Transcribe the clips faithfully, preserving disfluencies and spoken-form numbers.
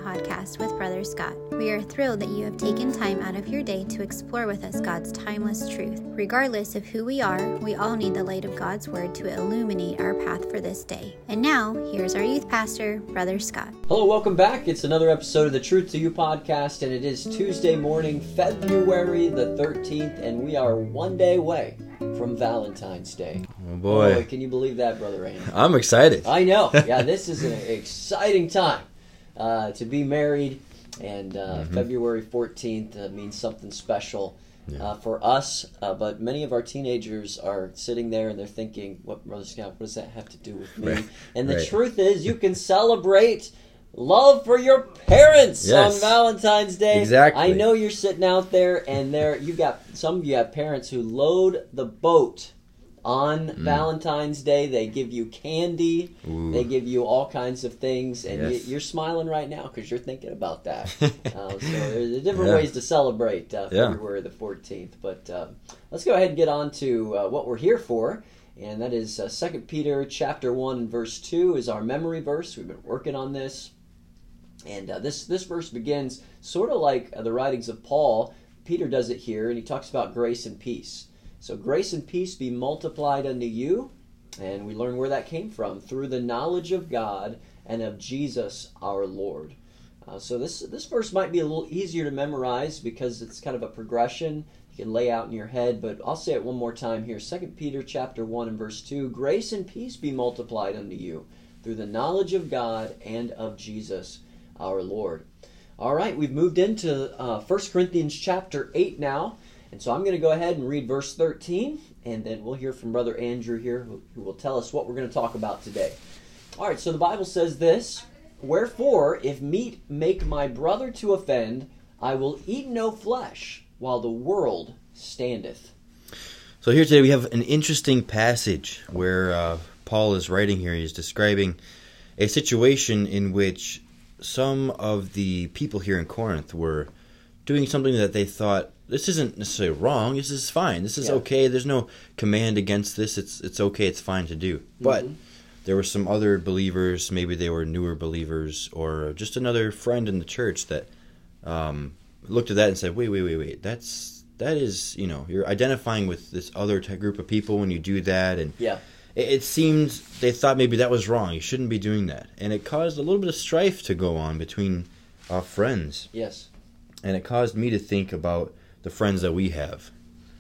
podcast with Brother Scott. We are thrilled that you have taken time out of your day to explore with us God's timeless truth. Regardless of who we are, we all need the light of God's Word to illuminate our path for this day. And now, here's our youth pastor, Brother Scott. Hello, welcome back. It's another episode of the Truth to You podcast, and it is Tuesday morning, February the thirteenth, and we are one day away from Valentine's Day. Oh boy. boy can you believe that, Brother Randy? I'm excited. I know. Yeah, this is an exciting time uh, to be married, and uh, mm-hmm. February fourteenth uh, means something special yeah. uh, for us, uh, but many of our teenagers are sitting there and they're thinking, what, Brother Scott, what does that have to do with me? Right. And the right. truth is, you can celebrate love for your parents yes. on Valentine's Day. Exactly. I know you're sitting out there, and there you got some of you have parents who load the boat on mm. Valentine's Day. They give you candy. Ooh. They give you all kinds of things, and yes. you, you're smiling right now because you're thinking about that. uh, so there's different yeah. ways to celebrate uh, yeah. February the fourteenth. But uh, let's go ahead and get on to uh, what we're here for. And that is uh, Second Peter chapter one and verse two is our memory verse. We've been working on this. And uh, this, this verse begins sort of like uh, the writings of Paul. Peter does it here, and he talks about grace and peace. So grace and peace be multiplied unto you. And we learn where that came from, through the knowledge of God and of Jesus our Lord. Uh, so this, this verse might be a little easier to memorize because it's kind of a progression you can lay out in your head. But I'll say it one more time here. Second Peter chapter one and verse two. Grace and peace be multiplied unto you through the knowledge of God and of Jesus our Lord. All right, we've moved into uh, First Corinthians chapter eight now, and so I'm going to go ahead and read verse thirteen, and then we'll hear from Brother Andrew here, who, who will tell us what we're going to talk about today. All right, so the Bible says this, Wherefore, if meat make my brother to offend, I will eat no flesh, while the world standeth. So here today we have an interesting passage where uh, Paul is writing here. He's describing a situation in which some of the people here in Corinth were doing something that they thought, this isn't necessarily wrong, this is fine, this is yeah. okay, there's no command against this, it's it's okay, it's fine to do. Mm-hmm. But there were some other believers, maybe they were newer believers, or just another friend in the church that um, looked at that and said, wait, wait, wait, wait, that's, that is, you know, you're identifying with this other t- group of people when you do that, and yeah. it seemed they thought maybe that was wrong. You shouldn't be doing that. And it caused a little bit of strife to go on between our friends. Yes. And it caused me to think about the friends that we have.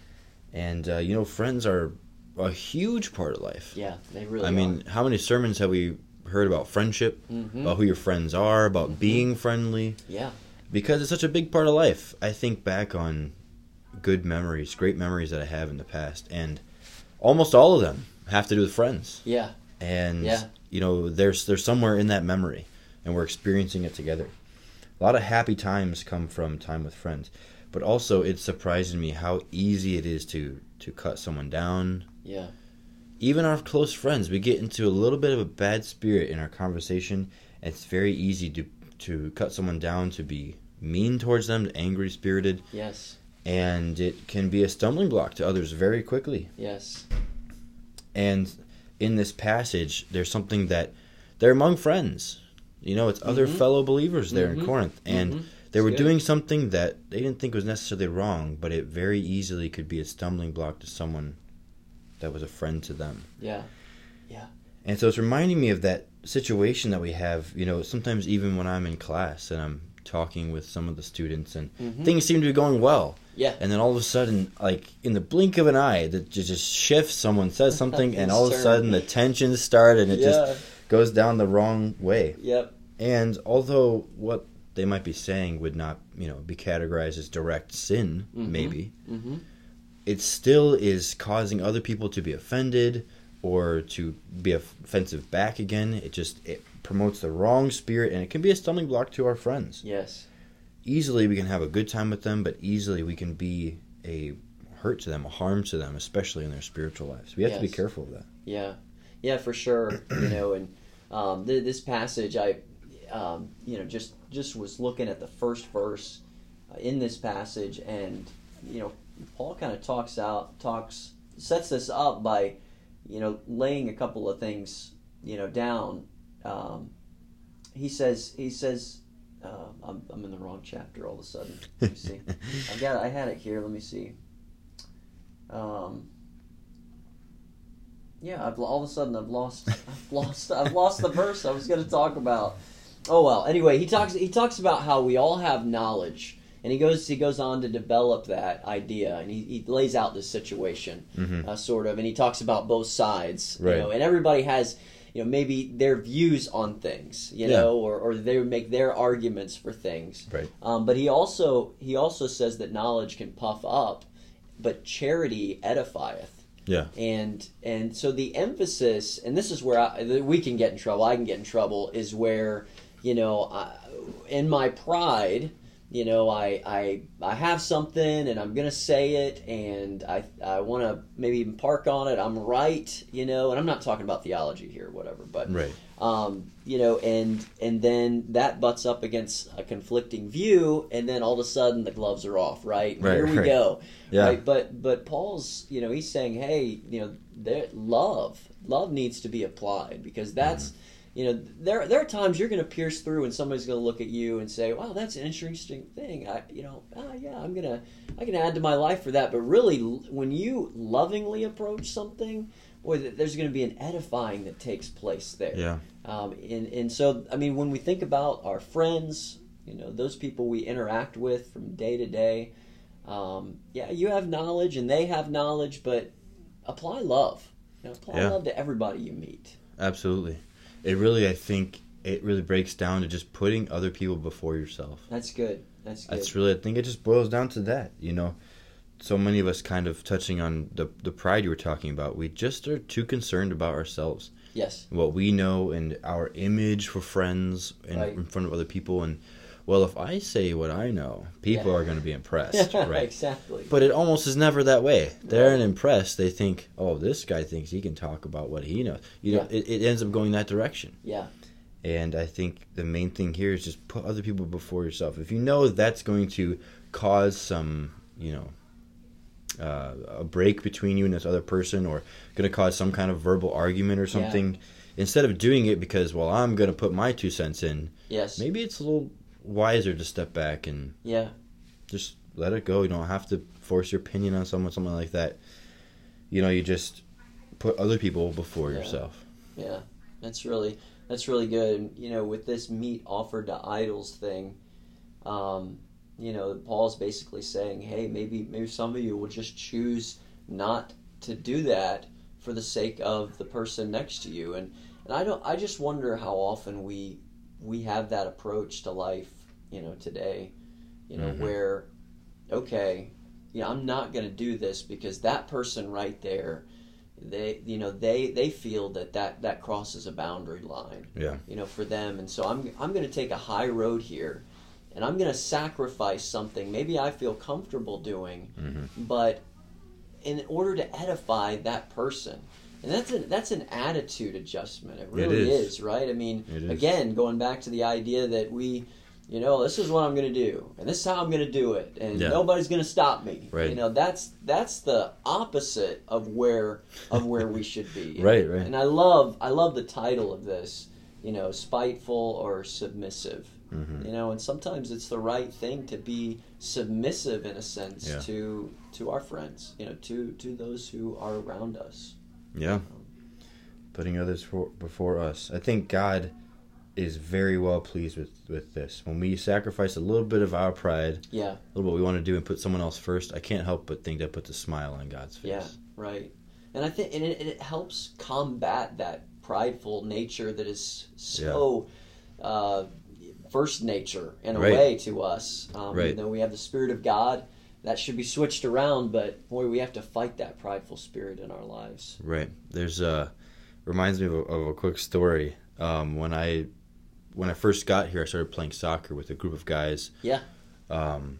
And, uh, you know, friends are a huge part of life. Yeah, they really I are. mean, how many sermons have we heard about friendship, mm-hmm. about who your friends are, about mm-hmm. being friendly? Yeah. Because it's such a big part of life. I think back on good memories, great memories that I have in the past, and almost all of them have to do with friends. Yeah. And, yeah. you know, there's there's somewhere in that memory, and we're experiencing it together. A lot of happy times come from time with friends. But also, it surprises me how easy it is to, to cut someone down. Yeah. Even our close friends, we get into a little bit of a bad spirit in our conversation, and it's very easy to, to cut someone down, to be mean towards them, angry-spirited. Yes. And it can be a stumbling block to others very quickly. Yes. And in this passage, there's something that they're among friends. You know, it's other mm-hmm. fellow believers there mm-hmm. in Corinth. And mm-hmm. they were good. doing something that they didn't think was necessarily wrong, but it very easily could be a stumbling block to someone that was a friend to them. Yeah. Yeah. And so it's reminding me of that situation that we have, you know, sometimes even when I'm in class and I'm talking with some of the students and mm-hmm. things seem to be going well. Yeah. And then all of a sudden, like in the blink of an eye, that just shifts, someone says something, and all of a sudden the tensions start and it yeah. just goes down the wrong way. Yep. And although what they might be saying would not, you know, be categorized as direct sin, mm-hmm. maybe, mm-hmm. it still is causing other people to be offended or to be offensive back again. It just it promotes the wrong spirit, and it can be a stumbling block to our friends. Yes. Easily we can have a good time with them, but easily we can be a hurt to them, a harm to them, especially in their spiritual lives. We have yes. to be careful of that. Yeah. Yeah, for sure. You know, and um, th- this passage, I, um, you know, just, just was looking at the first verse uh, in this passage, and, you know, Paul kind of talks out, talks, sets this up by, you know, laying a couple of things, you know, down. Um, he says, he says, Uh, I'm I'm in the wrong chapter all of a sudden. Let me see. I got I had it here. Let me see. Um. Yeah, I've all of a sudden I've lost I've lost I've lost the verse I was going to talk about. Oh well. Anyway, he talks he talks about how we all have knowledge, and he goes he goes on to develop that idea, and he, he lays out this situation, Mm-hmm. uh, sort of, and he talks about both sides, Right. you know, and everybody has, you know, maybe their views on things, you Yeah. know, or, or they would make their arguments for things. Right. Um, but he also he also says that knowledge can puff up, but charity edifieth. Yeah. And and so the emphasis, and this is where I, we can get in trouble, I can get in trouble, is where, you know, I, in my pride, you know, I, I I have something and I'm going to say it, and I I want to maybe even park on it, I'm right, you know, and I'm not talking about theology here or whatever, but, Right. um, you know, and and then that butts up against a conflicting view, and then all of a sudden the gloves are off, right? And Right, here we right. go. Yeah. Right? But but Paul's, you know, he's saying, hey, you know, there, love, love needs to be applied, because that's, Mm-hmm. you know, there there are times you're going to pierce through, and somebody's going to look at you and say, wow, that's an interesting thing. I, you know, ah, yeah, I'm gonna, I can add to my life for that. But really, when you lovingly approach something, boy, there's going to be an edifying that takes place there. Yeah. Um, and and so, I mean, when we think about our friends, you know, those people we interact with from day to day. Um, yeah, you have knowledge and they have knowledge, but apply love. You know, apply Yeah. love to everybody you meet. Absolutely. It really, I think, it really breaks down to just putting other people before yourself. That's good. That's good. That's really, I think it just boils down to that, you know. So many of us kind of touching on the the pride you were talking about. We just are too concerned about ourselves, Yes. what we know, and our image for friends and Right. in front of other people. And, well, if I say what I know, people Yeah. are going to be impressed, right? Exactly. But it almost is never that way. They're not impressed. They think, oh, this guy thinks he can talk about what he knows. You know, Yeah. it, it ends up going that direction. Yeah. And I think the main thing here is just put other people before yourself. If you know that's going to cause some, you know, uh, a break between you and this other person, or going to cause some kind of verbal argument or something, instead of doing it because, well, I'm going to put my two cents in, Yes. maybe it's a little wiser to step back and Yeah. just let it go. You don't have to force your opinion on someone, something like that. You know, you just put other people before Yeah. yourself. Yeah. That's really that's really good. And, you know, with this meat offered to idols thing, um, you know, Paul's basically saying, hey, maybe maybe some of you will just choose not to do that for the sake of the person next to you. And and I don't I just wonder how often we we have that approach to life, you know, today, you know, Mhm. where, okay, yeah, I'm not going to do this because that person right there, they, you know, they, they feel that, that that crosses a boundary line, Yeah. you know, for them. And so I'm, I'm going to take a high road here, and I'm going to sacrifice something maybe I feel comfortable doing, Mm-hmm. but in order to edify that person. And that's an, that's an attitude adjustment. It really is. is, right? I mean, It is. again, going back to the idea that we, you know, this is what I'm going to do, and this is how I'm going to do it, and Yeah. nobody's going to stop me. Right. You know, that's that's the opposite of where of where we should be. Right, right. And I love I love the title of this, you know, spiteful or submissive. Mm-hmm. You know, and sometimes it's the right thing to be submissive in a sense Yeah. to to our friends, you know, to to those who are around us. Yeah. Putting others for, before us. I think God is very well pleased with, with this. When we sacrifice a little bit of our pride, Yeah. a little what we want to do, and put someone else first, I can't help but think that puts a smile on God's face. Yeah, right. And I think and it, it helps combat that prideful nature that is so uh, first nature in a Right. way to us. Um, Right. You know, we have the Spirit of God that should be switched around, but boy, we have to fight that prideful spirit in our lives. Right. There's a reminds me of a, of a quick story. Um, when I when I first got here, I started playing soccer with a group of guys. Yeah. Um,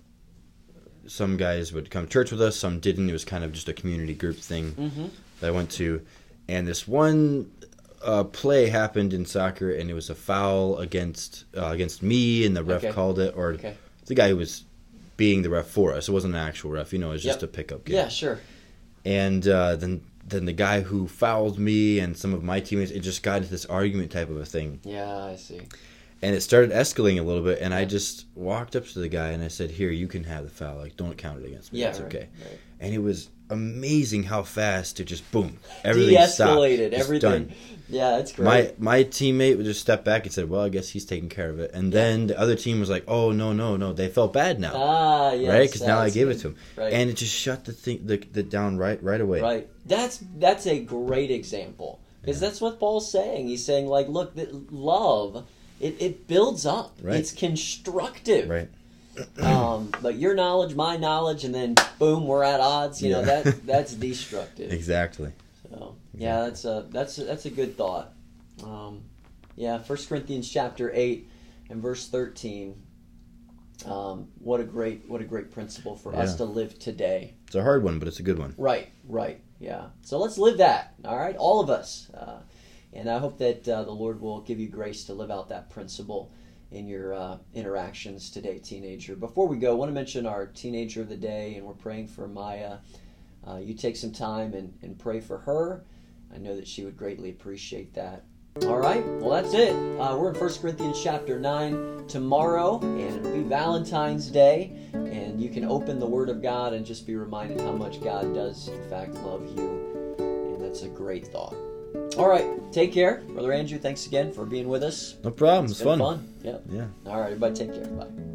some guys would come to church with us, some didn't. It was kind of just a community group thing Mm-hmm. that I went to. And this one uh, play happened in soccer, and it was a foul against uh, against me, and the ref Okay. called it, or Okay. the guy who was being the ref for us. It wasn't an actual ref, you know. It was just Yep. a pickup game. Yeah, sure. And uh, then then the guy who fouled me and some of my teammates, it just got into this argument type of a thing. Yeah, I see. And it started escalating a little bit, and I just walked up to the guy and I said, "Here, you can have the foul. Like, don't count it against me. Yeah, it's right, okay." Right. And it was amazing how fast it just boom, everything de-escalated, stopped, just everything. done. Yeah, that's great. My my teammate would just step back and said, "Well, I guess he's taking care of it." And Yeah. then the other team was like, "Oh no, no, no!" They felt bad now, ah, yes, right? Because now I that's gave good. it to him, Right. and it just shut the thing the, the down right right away. Right. That's that's a great example because Yeah. that's what Paul's saying. He's saying like, look, that love it, it builds up. Right. It's constructive. Right. um, but your knowledge, my knowledge, and then boom, we're at odds. You know Yeah. that that's destructive. Exactly. So yeah, that's a that's a, that's a good thought. Um, yeah, First Corinthians chapter eight and verse thirteen. Um, what a great what a great principle for us Yeah. to live today. It's a hard one, but it's a good one. Right, right, yeah. So let's live that, all right, all of us. Uh, and I hope that uh, the Lord will give you grace to live out that principle in your uh, interactions today, teenager. Before we go, I want to mention our teenager of the day, and we're praying for Maya. Uh, you take some time and, and pray for her. I know that she would greatly appreciate that. All right, well, that's it. Uh, we're in First Corinthians chapter nine tomorrow, and it'll be Valentine's Day, and you can open the Word of God and just be reminded how much God does, in fact, love you, and that's a great thought. All right, take care. Brother Andrew, thanks again for being with us. No problem. It's It's been fun. fun. Yep. Yeah. All right, everybody take care. Bye.